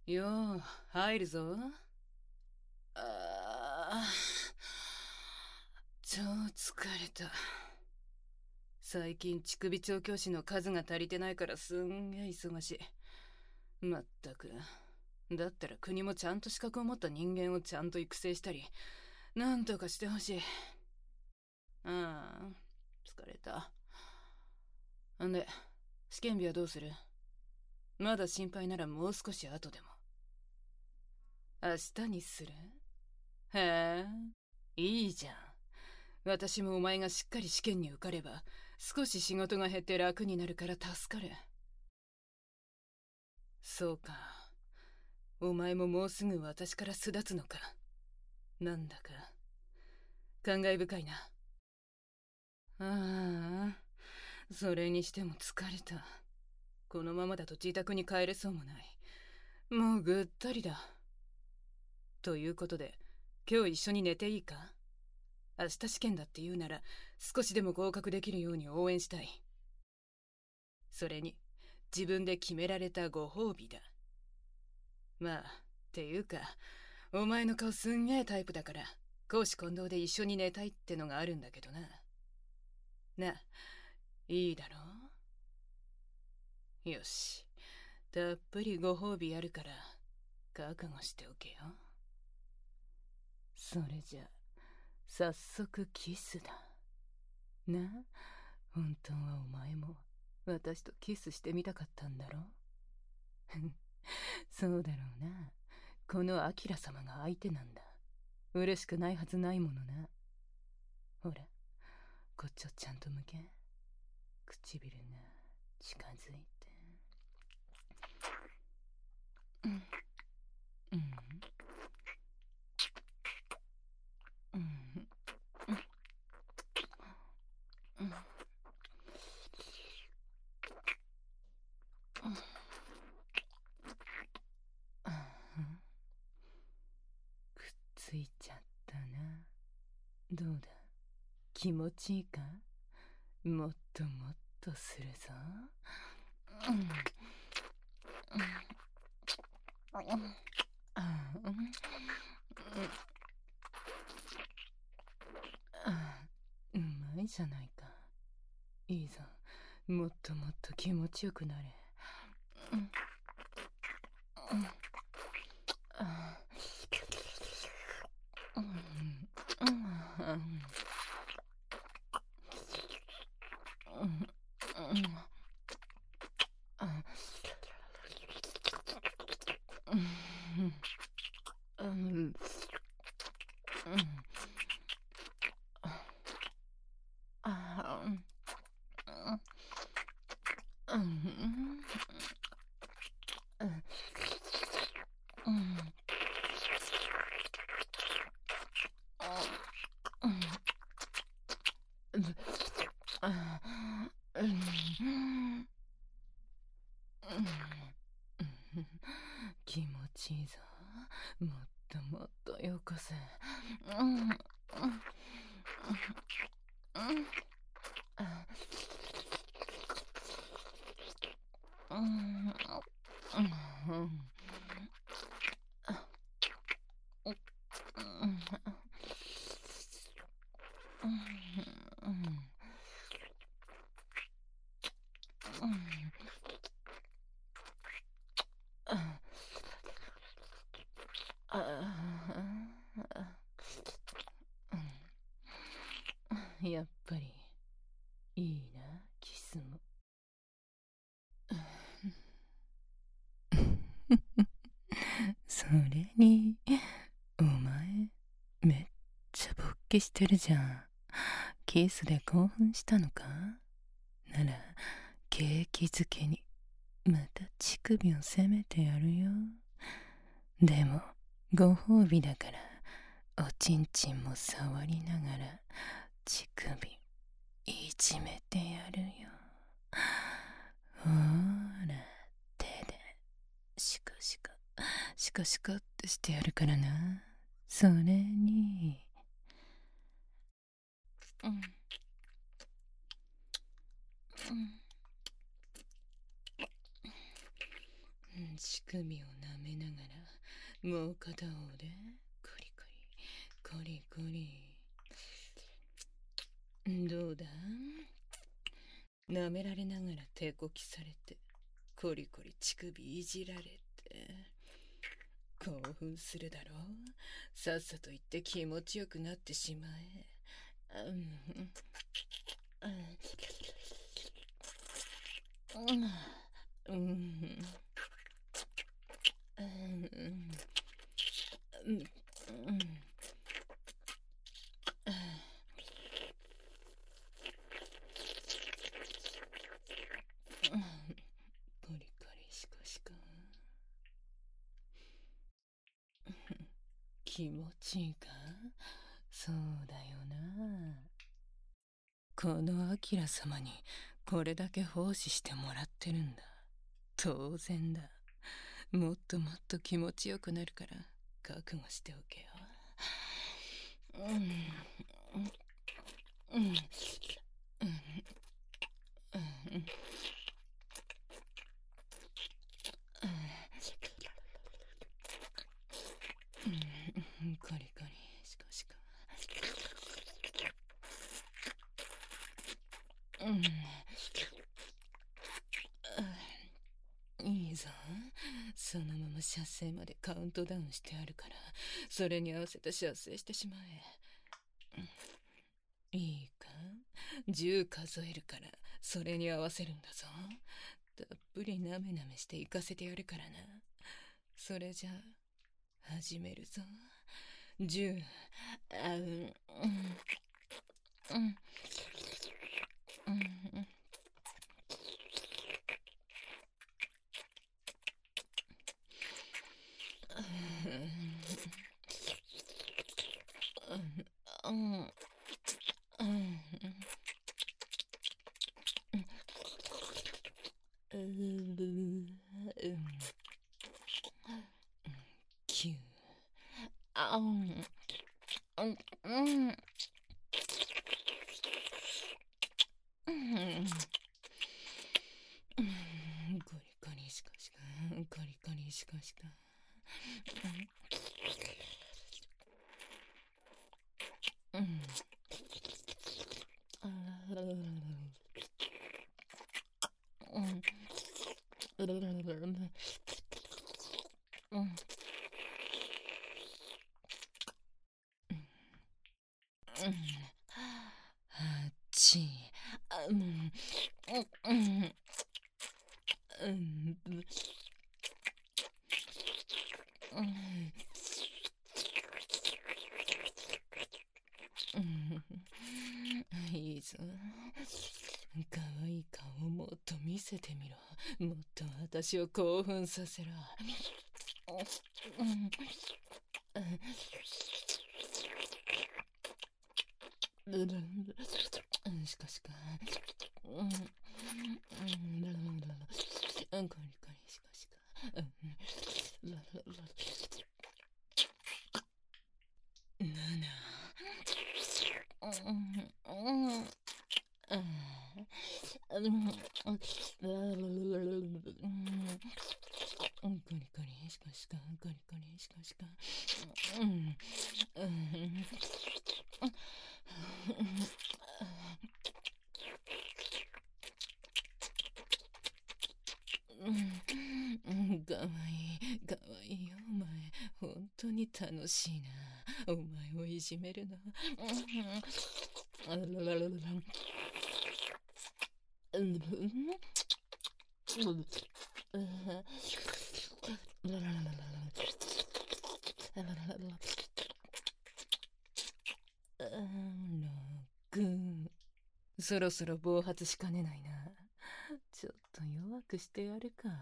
よう、入るぞ。あ超疲れた。最近乳首調教師の数が足りてないからすんげえ忙しい。まったく。だったら国もちゃんと資格を持った人間をちゃんと育成したり、なんとかしてほしい。ああ、疲れた。んで、試験日はどうする？まだ心配ならもう少し後でも。明日にする？へえ、いいじゃん。私もお前がしっかり試験に受かれば、少し仕事が減って楽になるから助かる。そうか。お前ももうすぐ私から巣立つのか。なんだか、感慨深いな。ああ、それにしても疲れた。このままだと自宅に帰れそうもない。もうぐったりだ。ということで、今日一緒に寝ていいか？明日試験だって言うなら、少しでも合格できるように応援したい。それに、自分で決められたご褒美だ。まあ、っていうか、お前の顔すんげえタイプだから、公私混同で一緒に寝たいってのがあるんだけどな。な、いいだろう？よし、たっぷりご褒美やるから、覚悟しておけよ。それじゃ、早速キスだ。な、本当はお前も、私とキスしてみたかったんだろ？そうだろうな。このアキラ様が相手なんだ。嬉しくないはずないものな。ほら、こっちをちゃんと向け。唇が近づいて。うん。うん。うん。うん。くっついちゃったな。どうだ、気持ちいいか？もっともっとするぞ。うん。うまいじゃないか。いいぞ、もっともっと気持ちよくなれ。気持ちいいぞ。もっともっとよこせ。やっぱりいいな、キスも。それに、お前、めっちゃ勃起してるじゃん。キスで興奮したのか？なら、景気づけに、また乳首を責めてやるよ。でも、ご褒美だから、おちんちんも触りながら、乳首、いじめてやるよ。ほーら、手で、シカシカ、シカシカってしてやるからな。それに、うん。乳首を舐めながらもう片方でコリコリコリコリ。どうだ？舐められながら手こきされてコリコリ乳首いじられて興奮するだろう。さっさと言って気持ちよくなってしまえ。コリコリシコシコ。気持ちいいか？そうだよな。このアキラ様にこれだけ奉仕してもらってるんだ。当然だ。もっともっと気持ちよくなるから覚悟しておけよ。コリコリシコシコ。いいぞ。そのまま射精までカウントダウンしてあるから、それに合わせて射精してしまえ。いいか？10数えるからそれに合わせるんだぞ。たっぷりなめなめして行かせてやるからな。それじゃ始めるぞ。10。9。ゴリゴリシコシコ、ゴリゴリシコシコ。いいぞ。かわいい顔をもっと見せてみろ。もっと私を興奮させろ。しかしか。コリコリしかしか。ゴリゴリしかしか、ゴリゴリしかしか。かわいい、かわいいよ、お前。本当に楽しいな。お前をいじめるの。そろそろ暴発しかねないな。ちょっと弱くしてやるか。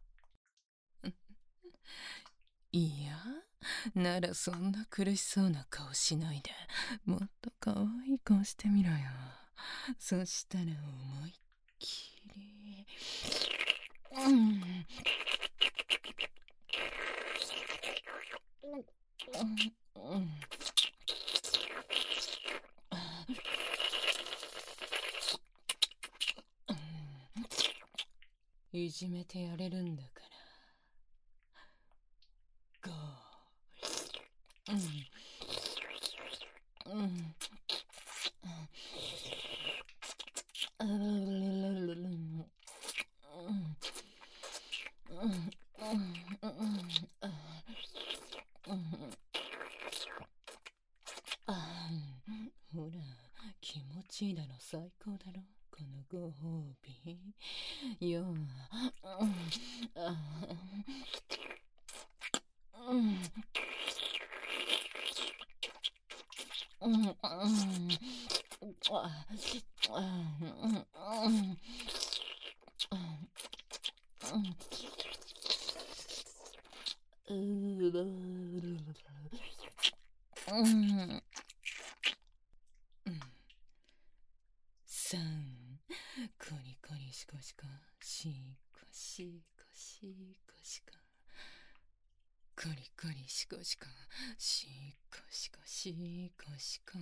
いや、ならそんな苦しそうな顔しないで、もっと可愛い顔してみろよ。そしたら思いっきり。いじめてやれるんだから。 ほら、気持ちいいだろ、最高だろ、このご褒美。よ3、コリコリシコシコ、シコシコシコシコ、コリコリシコシコ、シコシコシコシコ。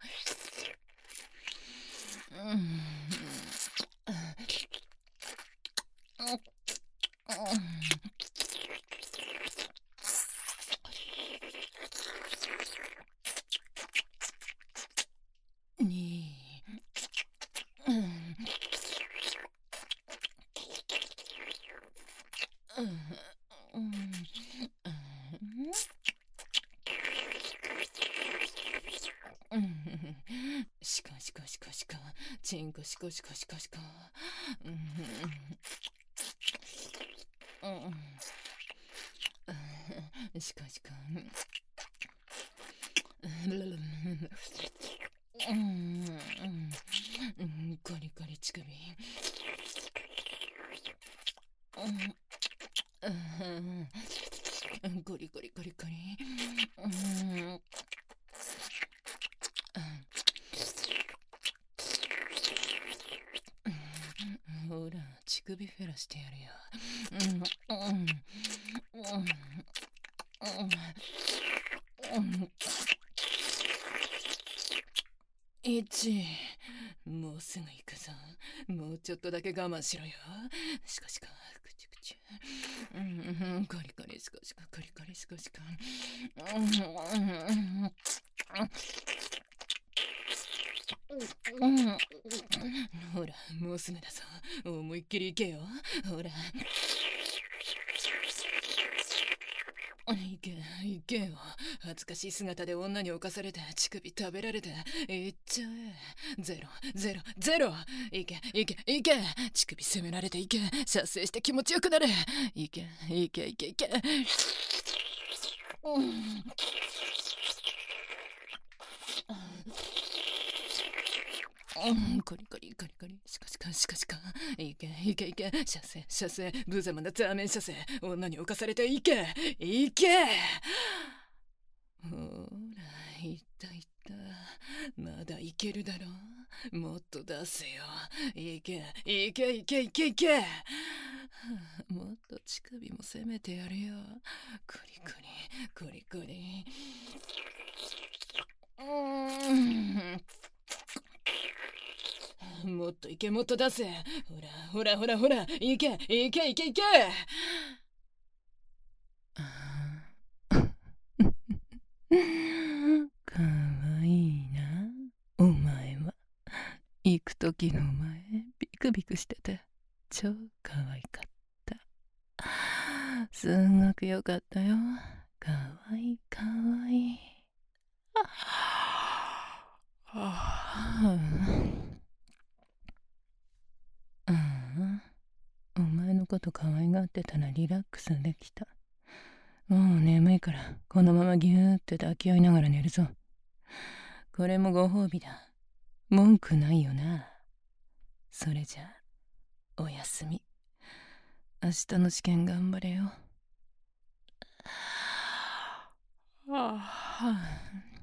シコシコシコシコ、チンコシコシコシコシコ。シコシコ。コリコリ乳首。コリコリコリコリ。ほら、乳首フェラしてやるよ。1、もうすぐ行くぞ。もうちょっとだけ我慢しろよ。シコシコ、クチュクチュ。コリコリシコシコ、コリコリシコシコ。ほら、もうすぐだぞ。思いっきり行けよ。ほら。行け、行けよ。恥ずかしい姿で女に侵されて、乳首食べられて、行っちゃえ。ゼロ、ゼロ、ゼロ。行け、行け、行け。乳首責められて行け。射精して気持ちよくなれ。行け、行け、行け、行け。コリコリコリコリ、シコシコシコシコ。いけいけいけ、射精射精、無様なザーメン射精。女に侵されていけいけ。ほら、いったいった。まだいけるだろ。もっと出せよ。いけいけいけいけいけ。もっと乳首も攻めてやるよ。コリコリコリコリ。もっといけ、もっと出せ。ほらほらほらほら、いけいけいけいけ。かわいいな、お前は。行く時のお前、ビクビクしてて超かわいかった。すんごくよかったよ。かわいいかわいい。お前のこと可愛がってたらリラックスできた。もう眠いからこのままギューって抱き合いながら寝るぞ。これもご褒美だ。文句ないよな。それじゃおやすみ。明日の試験頑張れよ。はあ